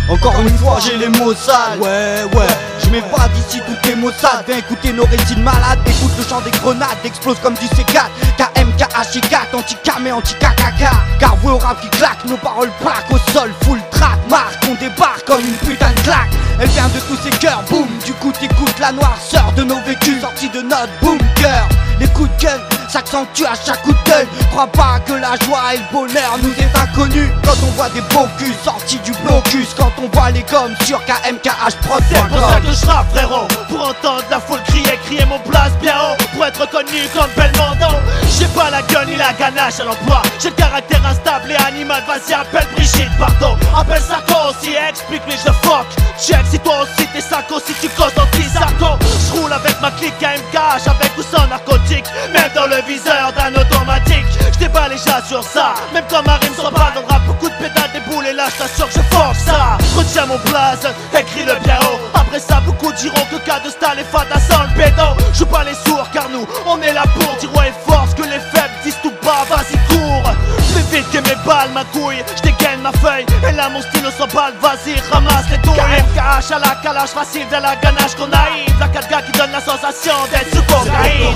Encore une fois j'ai les mots sales. Ouais, je m'évade d'ici tout est maussade. Viens écouter nos récits malades. Écoute le chant des grenades, explose comme du C4. KM, KH4, anti-KM et anti-KKK. Car vous au rap qui claque, nos paroles plaquent au sol. Full track, marque, on débarque comme une putain de claque. Elle vient de tous ces cœurs, boum. Du coup t'écoutes la noirceur de nos vécus sortis de notre bunker. Les coups de gueule s'accentuent à chaque coup de gueule. Crois pas que la joie et le bonheur nous est inconnu. Quand on voit des beaux culs sortis du blocus. Quand on voit les gommes sur KMKH Prod. C'est pour ça que je rappe frérot. Pour entendre la foule crier mon place bien haut. Pour être reconnu comme Belmondo. J'ai pas la gueule ni la ganache à l'emploi. J'ai le caractère instable et animal. Vas-y appelle Brigitte Bardot. Appelle Sarko aussi, explique-lui je fuck. Check si toi aussi t'es sacco, si tu causes anti-sarco. J'roule avec ma clique KMKH avec ou sans narcotique. Même dans le viseur d'un automatique. J'déballe et j'assure ça. Même quand ma rime s'emballe dans le rap, beaucoup de pédales, des boules et là j't'assure que je force ça. Retiens mon blaze, écris-le bien haut. Après ça beaucoup diront que cas de style et fada sans le bédo. Joue pas les sourds car nous on est là pour dire ouais force. Que les faibles disent tout bas, vas-y cours. Plus vite que mes balles, ma couille. J'dégaine ma feuille et là mon stylo s'emballe. Vas-y ramasse les douilles. KMKH à la calage, facile de la ganache qu'on naïve. La 4 gars qui donne la sensation d'être sous cocaïne.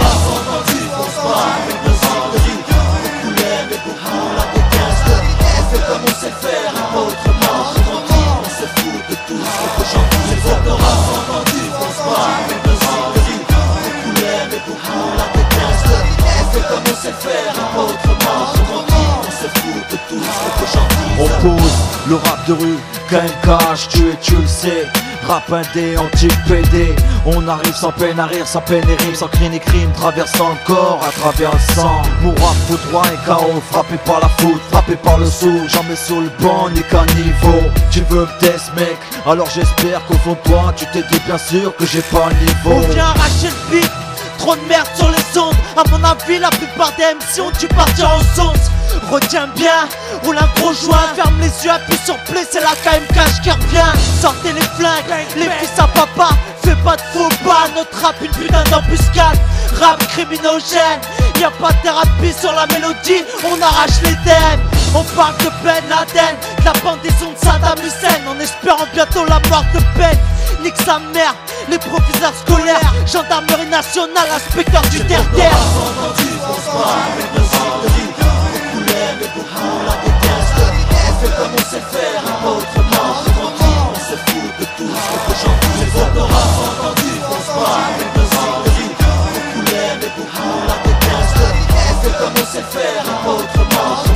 Comme on sait faire, pas autrement. On se fout de tout ce que j'en dis. C'est pour le rap entendu, pense pas. Avec besoin de vie, beaucoup l'aiment et beaucoup la détestent. On fait comme on sait faire, pas autrement. On se fout de tout ce que j'en dis. On pose le rap de rue, KMKH, tu le sais. Rap indé, anti-PD. On arrive sans peine à rire, sans peine et rime, sans cri ni crime, traversant le corps, à travers le sang. Mon rap fout droit et KO, frappé par la foudre, frappé par le sou. J'en mets sur le banc, n'est qu'un niveau. Tu veux me test mec, alors j'espère qu'au fond de toi tu t'es dit bien sûr que j'ai pas le niveau. On vient arracher le beat, trop de merde sur les ondes. À mon avis la plupart des MC ont dû partir en sens. Retiens bien, roule un gros joint, ferme les yeux, appuie sur play, c'est la KMKH qui revient. Sortez les flingues, les fils à papa, fais pas de faux pas, notre rap une putain d'embuscade. Rap criminogène, y'a pas de thérapie sur la mélodie, on arrache les thèmes. On parle de Ben Laden, de la pendaison de Saddam Hussein, en espérant bientôt la mort de Ben. Nique sa mère, les proviseurs scolaires, gendarmerie nationale, inspecteur du terre-terre. Mais beaucoup la détestent. On fait comme on sait faire, pas autrement. On se fout de tout ce que j'en dis. C'est pour le rap entendu, pense pas. Avec besoin de vie, beaucoup l'aiment et beaucoup la détestent. On fait comme on sait faire, pas autrement.